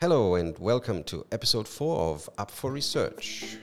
Hello and welcome to episode 4 of Up for Research.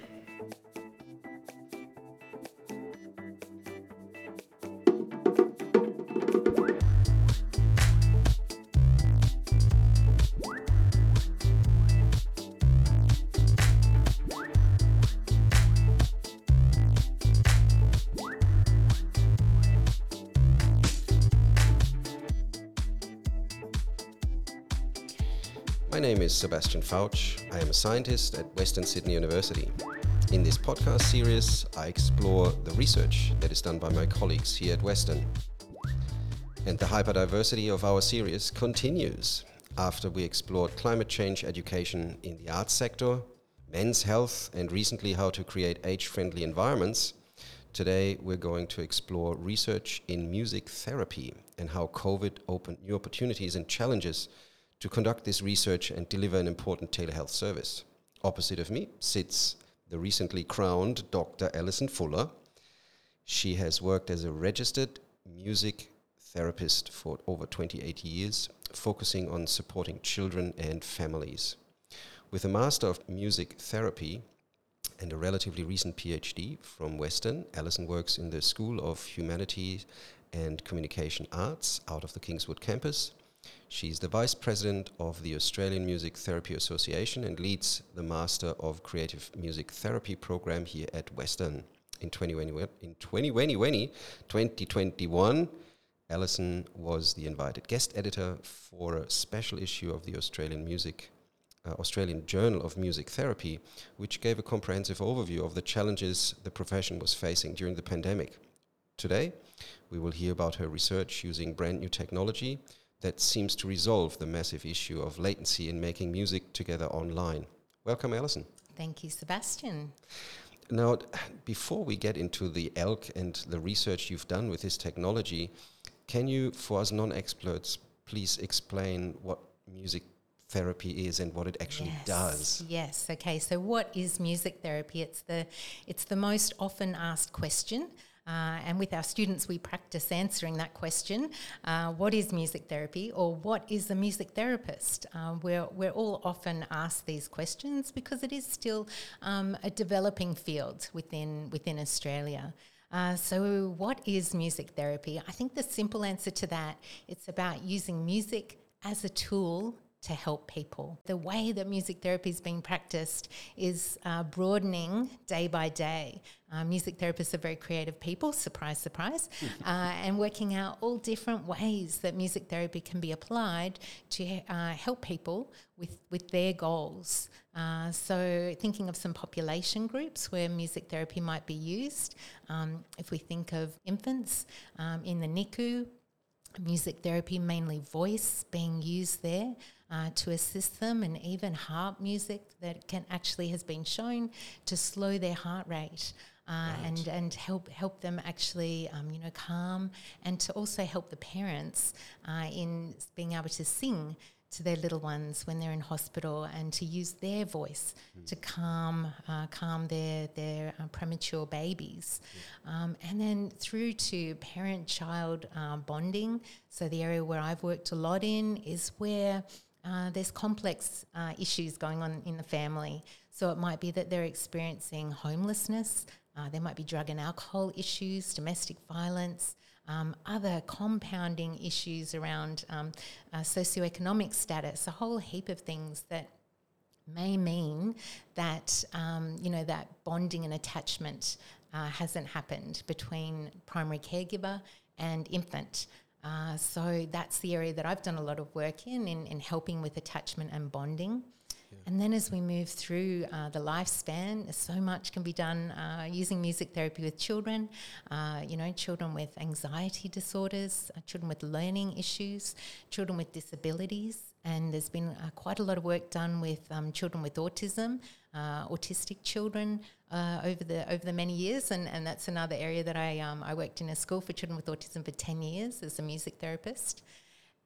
My name is Sebastian Fauch. I am a scientist at Western Sydney University. In this podcast series, I explore the research that is done by my colleagues here at Western. And the hyperdiversity of our series continues after we explored climate change education in the arts sector, men's health, and recently how to create age-friendly environments. Today, we're going to explore research in music therapy and how COVID opened new opportunities and challenges to conduct this research and deliver an important telehealth service. Opposite of me sits the recently crowned Dr. Alison Fuller. She has worked as a registered music therapist for over 28 years, focusing on supporting children and families. With a Master of Music Therapy and a relatively recent PhD from Western, Alison works in the School of Humanities and Communication Arts out of the Kingswood campus. She's the Vice President of the Australian Music Therapy Association and leads the Master of Creative Music Therapy program here at Western. In 2021, Alison was the invited guest editor for a special issue of the Australian Journal of Music Therapy, which gave a comprehensive overview of the challenges the profession was facing during the pandemic. Today, we will hear about her research using brand new technology that seems to resolve the massive issue of latency in making music together online. Welcome, Alison. Thank you, Sebastian. Now, before we get into the ELK and the research you've done with this technology, can you, for us non-experts, please explain what music therapy is and what it actually does? Yes. Okay. So, what is music therapy? It's the most often asked question. And with our students, we practice answering that question. What is music therapy, or what is a music therapist? We're all often asked these questions because it is still a developing field within Australia. So what is music therapy? I think the simple answer to that, it's about using music as a tool to help people. The way that music therapy is being practiced is broadening day by day. Music therapists are very creative people, surprise, surprise, and working out all different ways that music therapy can be applied to help people with their goals. So thinking of some population groups where music therapy might be used, if we think of infants in the NICU, music therapy, mainly voice being used there to assist them, and even heart music that has been shown to slow their heart rate and help them actually calm, and to also help the parents in being able to sing to their little ones when they're in hospital, and to use their voice to calm their premature babies. And then through to parent-child bonding. So the area where I've worked a lot in is where there's complex issues going on in the family. So it might be that they're experiencing homelessness, there might be drug and alcohol issues, domestic violence, other compounding issues around socioeconomic status, a whole heap of things that may mean that, that bonding and attachment hasn't happened between primary caregiver and infant. So that's the area that I've done a lot of work in helping with attachment and bonding. Yeah. And then as we move through the lifespan, so much can be done using music therapy with children, children with anxiety disorders, children with learning issues, children with disabilities. And there's been quite a lot of work done with children with autism, autistic children over the many years, and that's another area that I worked in a school for children with autism for 10 years as a music therapist.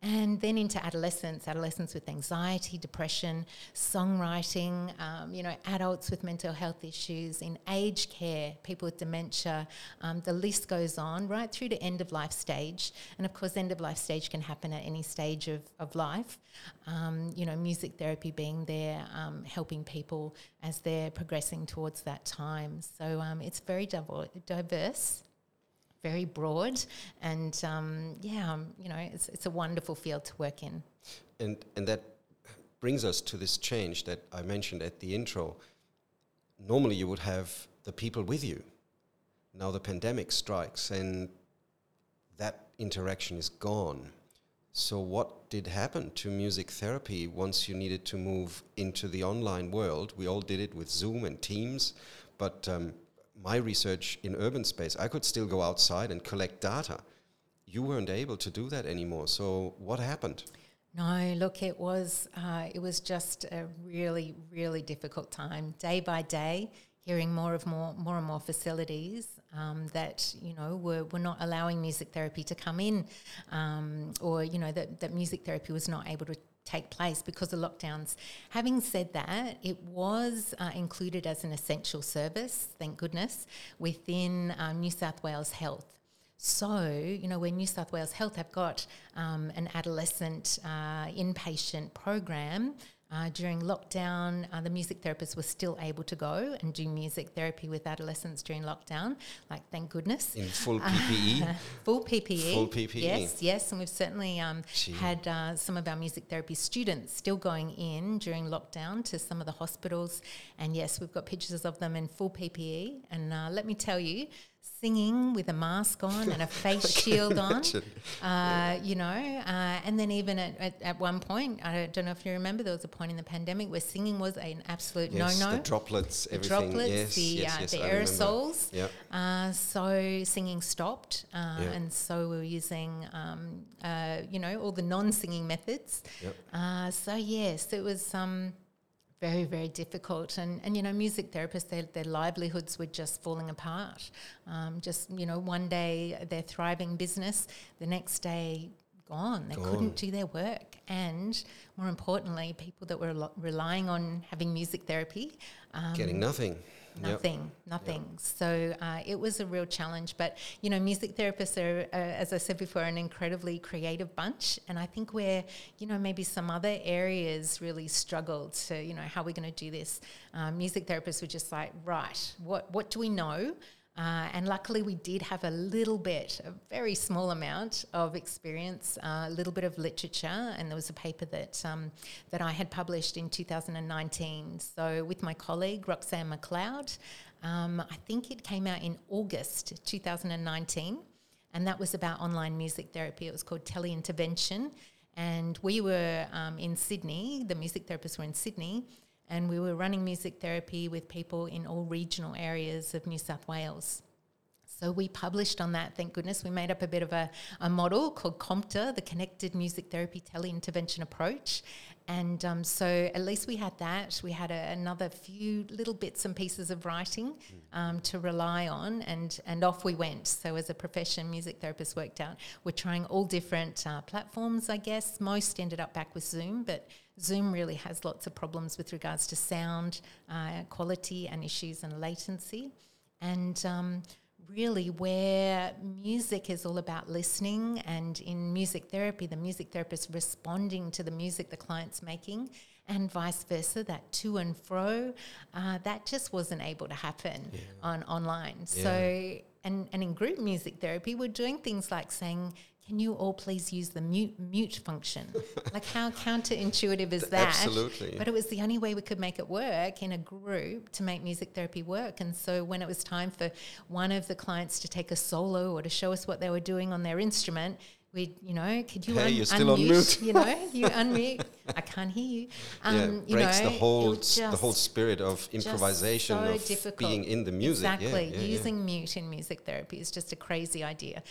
And then into adolescence with anxiety, depression, songwriting, adults with mental health issues, in aged care, people with dementia, the list goes on, right through to end of life stage. And of course, end of life stage can happen at any stage of life. Music therapy being there, helping people as they're progressing towards that time. So it's very diverse, very broad, and it's a wonderful field to work in. And that brings us to this change that I mentioned at the intro. Normally you would have the people with you. Now the pandemic strikes and that interaction is gone. So what did happen to music therapy once you needed to move into the online world? We all did it with Zoom and Teams, but my research in urban space, I could still go outside and collect data. You weren't able to do that anymore. So what happened? No, look, it was just a really, really difficult time. Day by day, hearing more and more facilities that were not allowing music therapy to come in, or that music therapy was not able to take place because of lockdowns. Having said that, it was included as an essential service, thank goodness, within New South Wales Health. So, when New South Wales Health have got an adolescent inpatient program, during lockdown, the music therapists were still able to go and do music therapy with adolescents during lockdown, thank goodness. In full PPE? Full PPE. Full PPE. Yes. And we've certainly had some of our music therapy students still going in during lockdown to some of the hospitals. And yes, we've got pictures of them in full PPE. And let me tell you, singing with a mask on and a face shield on, and then even at one point, I don't know if you remember, there was a point in the pandemic where singing was an absolute no-no. The droplets, everything. The aerosols. Yep. So singing stopped, and so we were using, all the non-singing methods. Yep. So yes, it was very, very difficult. And music therapists, their livelihoods were just falling apart. One day their thriving business, the next day gone. They couldn't do their work. And more importantly, people that were relying on having music therapy. Getting nothing. Nothing. Yep. So it was a real challenge. But, music therapists are, as I said before, an incredibly creative bunch. And I think where, maybe some other areas really struggled to, how are we going to do this? Music therapists were just like, right, what do we know? And luckily we did have a very small amount of experience, a little bit of literature, and there was a paper that I had published in 2019. So with my colleague, Roxanne McLeod, I think it came out in August 2019, and that was about online music therapy. It was called Teleintervention, and we were in Sydney, the music therapists were in Sydney, and we were running music therapy with people in all regional areas of New South Wales. So we published on that, thank goodness. We made up a bit of a model called COMPTA, the Connected Music Therapy Teleintervention Approach. And so at least we had that. We had another few little bits and pieces of writing to rely on, and off we went. So as a profession, music therapists worked out. We're trying all different platforms, I guess. Most ended up back with Zoom, but Zoom really has lots of problems with regards to sound quality and issues and latency. And really where music is all about listening, and in music therapy, the music therapist responding to the music the client's making, and vice versa, that to and fro, that just wasn't able to happen online. Yeah. So, and in group music therapy, we're doing things like saying, can you all please use the mute function? Like, how counterintuitive is that? Absolutely. But it was the only way we could make it work in a group to make music therapy work. And so when it was time for one of the clients to take a solo or to show us what they were doing on their instrument, could you you're still on mute. You unmute. I can't hear you. Breaks the whole spirit of improvisation, so of difficult. Being in the music. Exactly. Using mute in music therapy is just a crazy idea.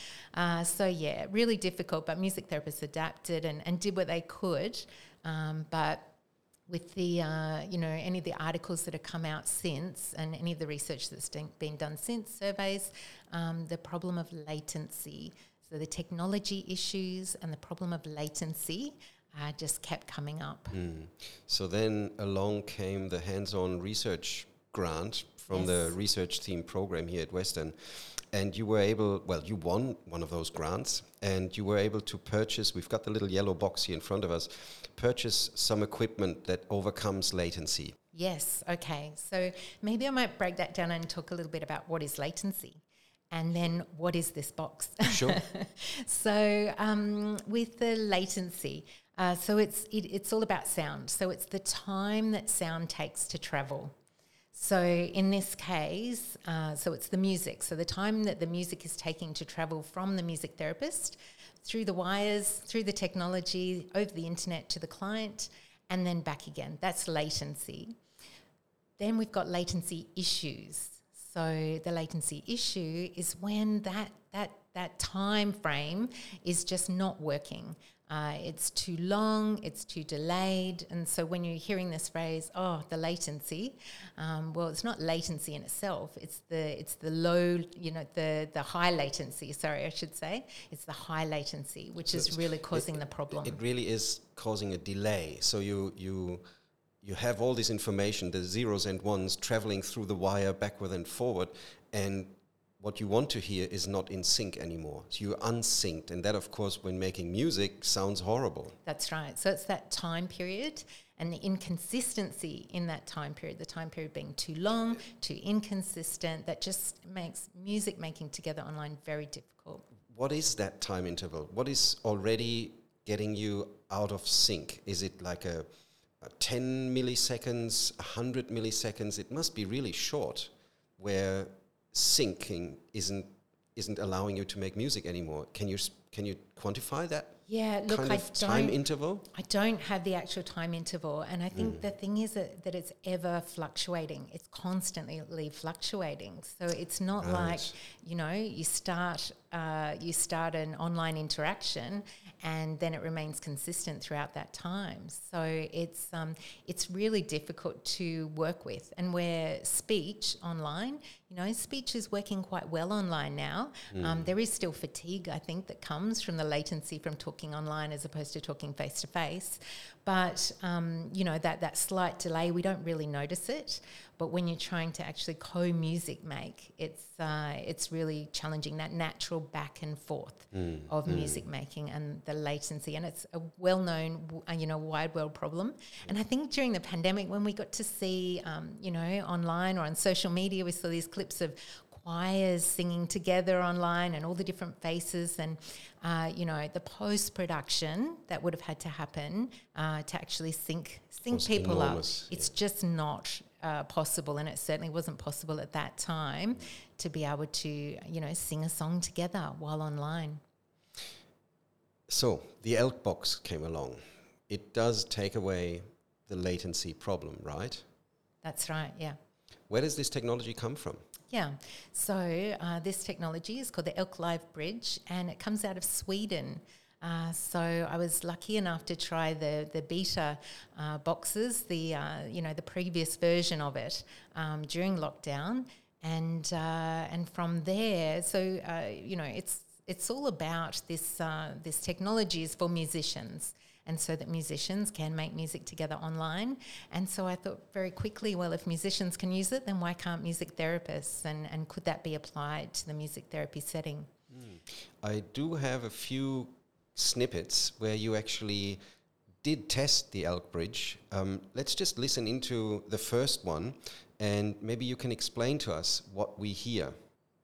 Really difficult. But music therapists adapted and did what they could. But with the, any of the articles that have come out since, and any of the research that's been done since, surveys, the problem of latency. So the technology issues and the problem of latency just kept coming up. So then along came the hands-on research grant from the research team program here at Western. And you were able, you won one of those grants, and you were able to purchase, we've got the little yellow box here in front of us, purchase some equipment that overcomes latency. Yes, okay. So maybe I might break that down and talk a little bit about what is latency and then what is this box. Sure. So with the latency, so it's all about sound. So it's the time that sound takes to travel. So in this case, so it's the music. So the time that the music is taking to travel from the music therapist through the wires, through the technology, over the internet to the client, and then back again. That's latency. Then we've got latency issues. So the latency issue is when that time frame is just not working. It's too long, it's too delayed. And so when you're hearing this phrase, the latency, it's not latency in itself. It's the low, the high latency, sorry, I should say. It's the high latency, which is really causing the problem. It really is causing a delay. So you have all this information, the zeros and ones traveling through the wire backward and forward, and what you want to hear is not in sync anymore. So you're unsynced. And that, of course, when making music, sounds horrible. That's right. So it's that time period and the inconsistency in that time period, the time period being too long, too inconsistent, that just makes music making together online very difficult. What is that time interval? What is already getting you out of sync? Is it like a 10 milliseconds, 100 milliseconds? It must be really short, where syncing isn't allowing you to make music anymore. Can you quantify that? Yeah, look, time interval? I don't have the actual time interval, and I think the thing is that it's ever fluctuating. It's constantly fluctuating. So it's not like, you start an online interaction and then it remains consistent throughout that time. So it's really difficult to work with. And where speech online, speech is working quite well online now. There is still fatigue, I think, that comes from the latency from talking online as opposed to talking face-to-face. But, that slight delay, we don't really notice it. But when you're trying to actually co-music make, it's really challenging, that natural back and forth of music making and the latency. And it's a well-known, wide world problem. And I think during the pandemic, when we got to see, online or on social media, we saw these clips of choirs singing together online and all the different faces and, the post-production that would have had to happen to actually sync people enormous, up. It's just not possible, and it certainly wasn't possible at that time to be able to, sing a song together while online. So the Elk box came along. It does take away the latency problem, right? That's right, yeah. Where does this technology come from? Yeah, so this technology is called the Elk Live Bridge, and it comes out of Sweden. So I was lucky enough to try the beta boxes, the previous version of it during lockdown, and from there, so it's all about this technology is for musicians. And so that musicians can make music together online. And so I thought very quickly, well, if musicians can use it, then why can't music therapists? And could that be applied to the music therapy setting? I do have a few snippets where you actually did test the Elk Bridge. Let's just listen into the first one, and maybe you can explain to us what we hear.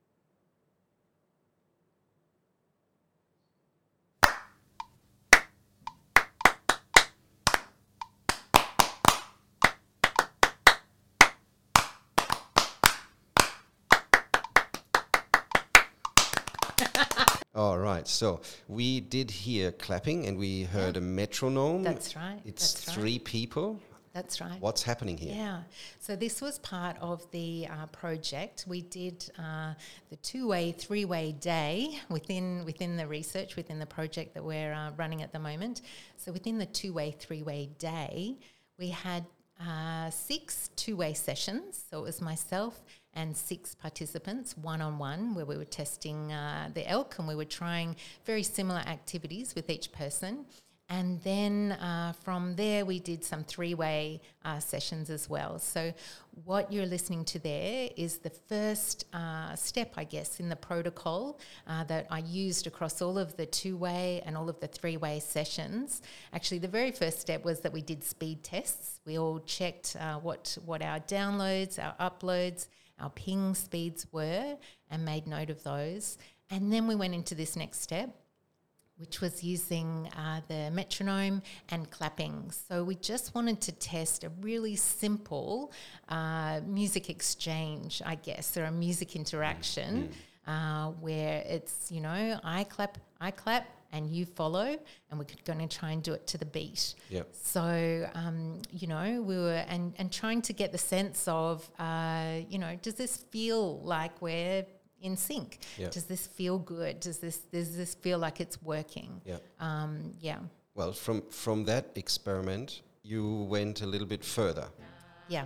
All right, so we did hear clapping and we heard a metronome. That's right. It's three people. That's right. What's happening here? Yeah, so this was part of the project. We did the two-way, three-way day within the research, within the project that we're running at the moment. So within the two-way, three-way day, we had 6 two-way sessions. So it was myself and 6 participants, one-on-one, where we were testing the ELK, and we were trying very similar activities with each person. And then from there, we did some 3-way sessions as well. So what you're listening to there is the first step, I guess, in the protocol that I used across all of the 2-way and all of the 3-way sessions. Actually, the very first step was that we did speed tests. We all checked what our downloads, our uploads, our ping speeds were, and made note of those. And then we went into this next step, which was using the metronome and clapping. So we just wanted to test a really simple music exchange, I guess, or a music interaction where it's, I clap, and you follow, and we're going to try and do it to the beat. Yep. So, we were and trying to get the sense of, does this feel like we're in sync? Yeah. Does this feel good? Does this feel like it's working? Yeah. Well, from that experiment, you went a little bit further. Yeah.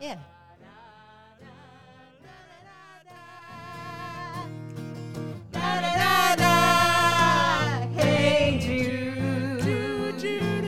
Hey Jude,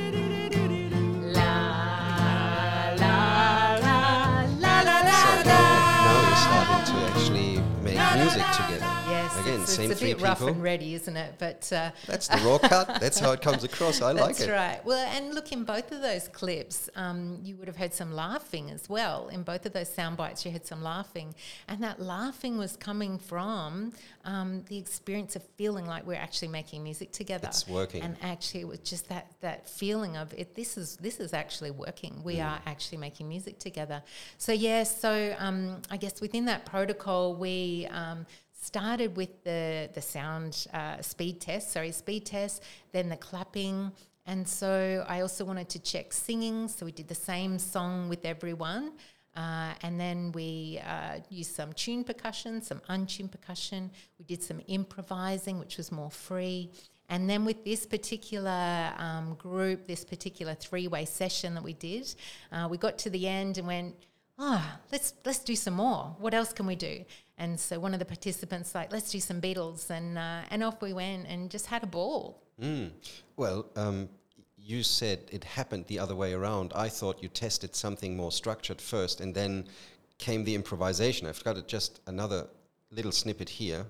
la la la la la. Now you're starting to actually make music together. Yes, Again, same it's a 3 bit rough people. and ready, isn't it? But That's the raw cut. That's how it comes across. I like it. That's right. Well, and look, in both of those clips, you would have heard some laughing as well. In both of those sound bites, you heard some laughing. And that laughing was coming from the experience of feeling like we're actually making music together. It's working. And actually, it was just that feeling of it. This is actually working. We are actually making music together. So, I guess within that protocol, we started with the sound speed test, then the clapping. And so I also wanted to check singing. So we did the same song with everyone. And then we used some tuned percussion, some untuned percussion. We did some improvising, which was more free. And then with this particular group, this particular 3-way session that we did, we got to the end and went, let's do some more. What else can we do? And so one of the participants let's do some Beatles, and off we went and just had a ball. Well, you said it happened the other way around. I thought you tested something more structured first, and then came the improvisation. I've got just another little snippet here.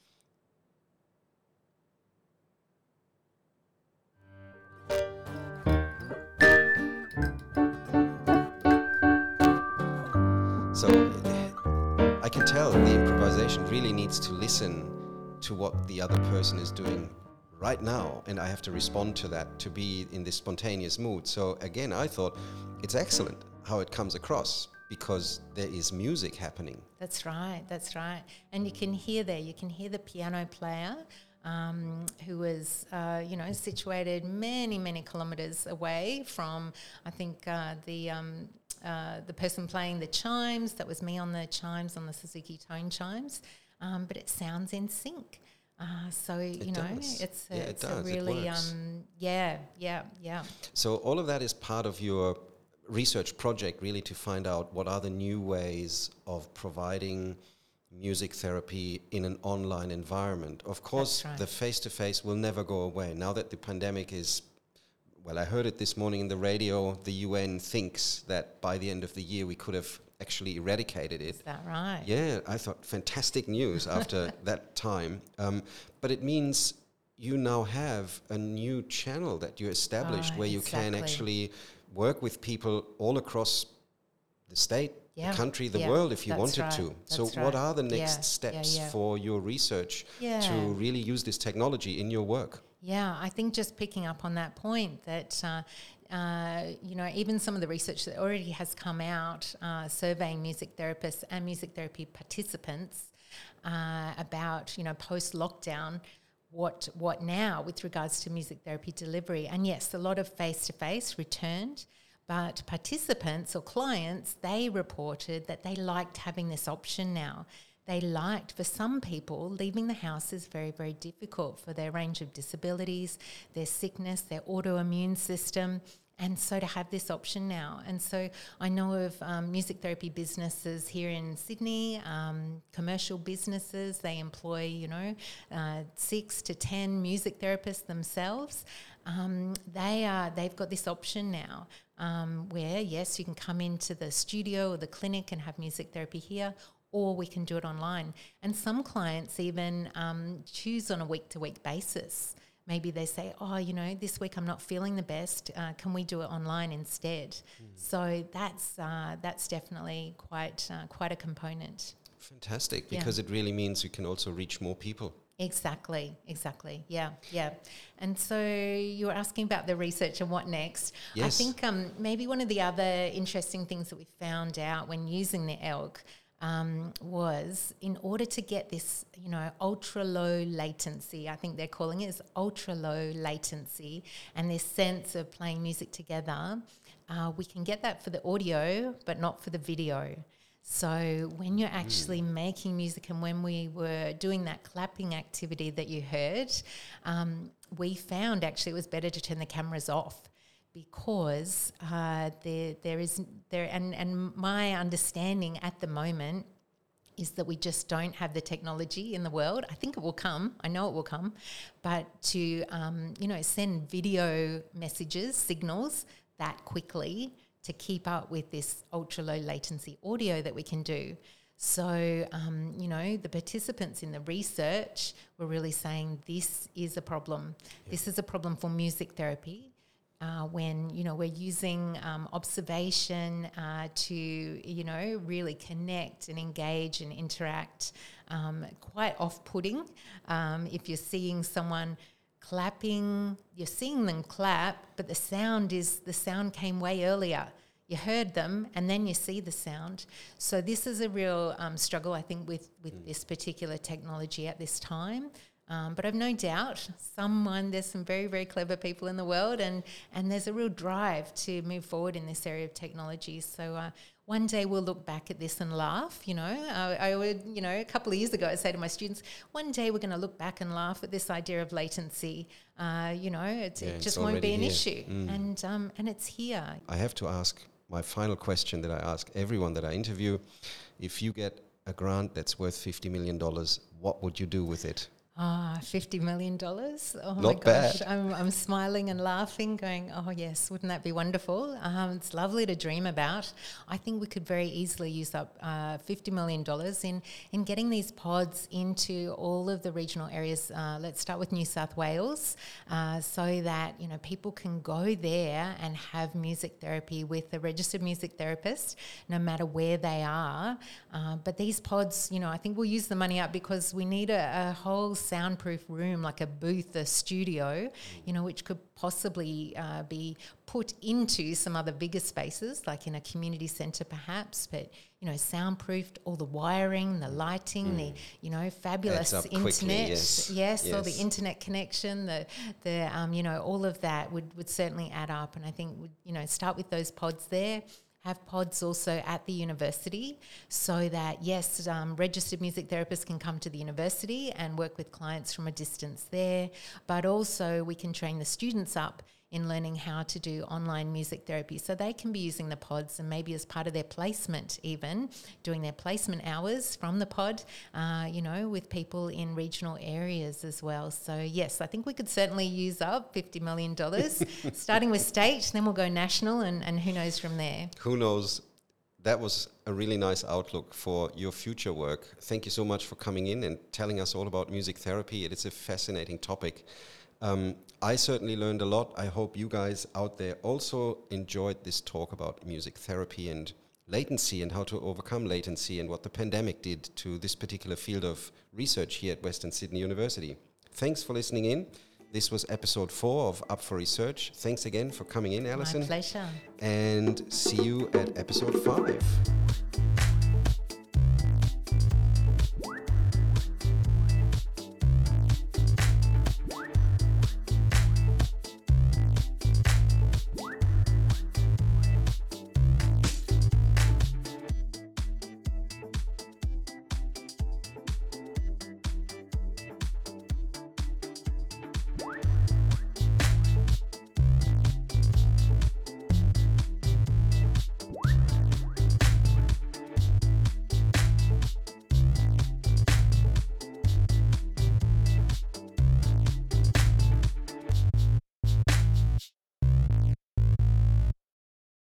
So I can tell the improvisation really needs to listen to what the other person is doing right now, and I have to respond to that to be in this spontaneous mood. So again, I thought it's excellent how it comes across, because there is music happening. That's right. And you can hear the piano player who was, situated many, many kilometres away from, I think, the person playing the chimes. That was me on the chimes, on the Suzuki Tone chimes. But it sounds in sync. It's a really, So all of that is part of your research project, really, to find out what are the new ways of providing music therapy in an online environment. Of course, the face-to-face will never go away. Now that the pandemic is, well, I heard it this morning in the radio, the UN thinks that by the end of the year we could have actually eradicated it. Is that right? Yeah, I thought fantastic news after that time. But it means you now have a new channel that you established where you can actually work with people all across the state, the country, the world, if you wanted to. So what are the next steps for your research to really use this technology in your work? Yeah, I think just picking up on that point that, even some of the research that already has come out surveying music therapists and music therapy participants about, post-lockdown, what now with regards to music therapy delivery. And yes, a lot of face-to-face returned, but participants or clients, they reported that they liked having this option now. They liked, for some people, leaving the house is very, very difficult for their range of disabilities, their sickness, their autoimmune system. And so to have this option now. And so I know of music therapy businesses here in Sydney, commercial businesses, they employ, 6 to 10 music therapists themselves. They've got this option now where, yes, you can come into the studio or the clinic and have music therapy here, or we can do it online. And some clients even choose on a week-to-week basis. Maybe they say, this week I'm not feeling the best. Can we do it online instead? So that's definitely quite a component. Fantastic, because it really means you can also reach more people. Exactly. Yeah. And so you were asking about the research and what next. Yes. I think maybe one of the other interesting things that we found out when using the ELK was in order to get this, ultra low latency, I think they're calling it, is ultra low latency, and this sense of playing music together, we can get that for the audio, but not for the video. So when you're actually making music, and when we were doing that clapping activity that you heard, we found actually it was better to turn the cameras off, because and my understanding at the moment is that we just don't have the technology in the world. I think it will come. I know it will come. But to, send video messages, signals that quickly to keep up with this ultra low latency audio that we can do. So, the participants in the research were really saying this is a problem. Yeah. This is a problem for music therapy. When, we're using observation to, really connect and engage and interact, quite off-putting. If you're seeing someone clapping, you're seeing them clap, but the sound came way earlier. You heard them and then you see the sound. So this is a real struggle, I think, with this particular technology at this time. But I've no doubt there's some very, very clever people in the world, and there's a real drive to move forward in this area of technology. So one day we'll look back at this and laugh, I would, a couple of years ago I'd say to my students, one day we're going to look back and laugh at this idea of latency. It just won't be an issue. And it's here. I have to ask my final question that I ask everyone that I interview. If you get a grant that's worth $50 million, what would you do with it? $50 million. Oh, Not my gosh. bad. I'm smiling and laughing, going, oh, yes, wouldn't that be wonderful? It's lovely to dream about. I think we could very easily use up $50 million in getting these pods into all of the regional areas. Let's start with New South Wales, so that, people can go there and have music therapy with a registered music therapist, no matter where they are. But these pods, I think we'll use the money up, because we need a whole soundproof room, like a booth, a studio, which could possibly be put into some other bigger spaces, like in a community centre perhaps, but, soundproofed, all the wiring, the lighting, the, fabulous internet. Yes, all the internet connection, the all of that would certainly add up. And I think, start with those pods there. Have pods also at the university, so that, yes, registered music therapists can come to the university and work with clients from a distance there, but also we can train the students up in learning how to do online music therapy. So they can be using the pods, and maybe as part of their placement even, doing their placement hours from the pod, with people in regional areas as well. So yes, I think we could certainly use up $50 million, starting with state, then we'll go national, and who knows from there. Who knows? That was a really nice outlook for your future work. Thank you so much for coming in and telling us all about music therapy. It is a fascinating topic. I certainly learned a lot. I hope you guys out there also enjoyed this talk about music therapy and latency, and how to overcome latency, and what the pandemic did to this particular field of research here at Western Sydney University. Thanks for listening in. This was episode 4 of Up for Research. Thanks again for coming in, Alison. My pleasure. And see you at episode 5.